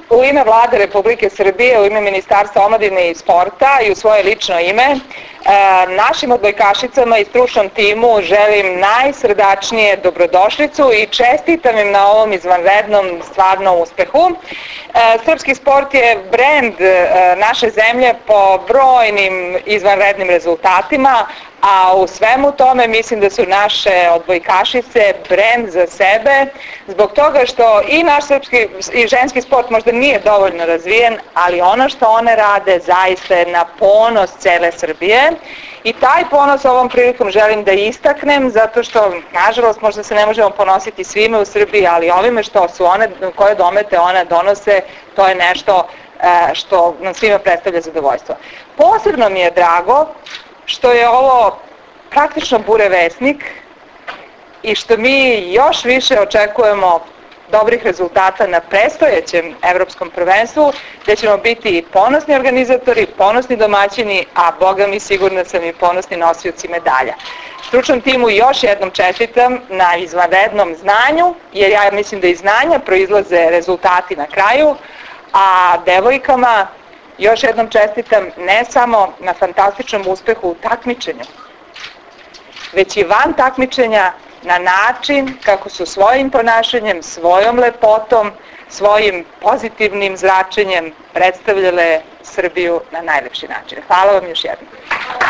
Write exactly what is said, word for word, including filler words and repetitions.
u ime Vlade Republike Srbije, u ime Ministarstva omladine i sporta i u svoje lično ime, našim odbojkašicama i stručnom timu želim najsrdačnije dobrodošlicu i čestitam im na ovom izvanrednom stvarno uspehu. Srpski sport je brend naše zemlje po brojnim izvanrednim rezultatima, a u svemu tome mislim da su naše odbojkašice brend za sebe, zbog toga što i naš srpski i ženski sport možda nije dovoljno razvijen, ali ono što one rade zaista je na ponos cele Srbije. I taj ponos ovom prilikom želim da istaknem, zato što, nažalost, možda se ne možemo ponositi svime u Srbiji, ali ovime što su one, koje domete one donose, to je nešto što nam svima predstavlja zadovoljstvo. Posebno mi je drago što je ovo praktično burevesnik i što mi još više očekujemo dobrih rezultata na predstojećem evropskom prvenstvu, gde ćemo biti ponosni organizatori, ponosni domaćini, a boga mi sigurna sam i ponosni nosioci medalja. Stručnom timu još jednom čestitam na izvanrednom znanju, jer ja mislim da iz znanja proizlaze rezultati na kraju, a devojkama još jednom čestitam ne samo na fantastičnom uspehu u takmičenju, već i van takmičenja na način kako su svojim ponašanjem, svojom lepotom, svojim pozitivnim zračenjem predstavljale Srbiju na najlepši način. Hvala vam još jednom.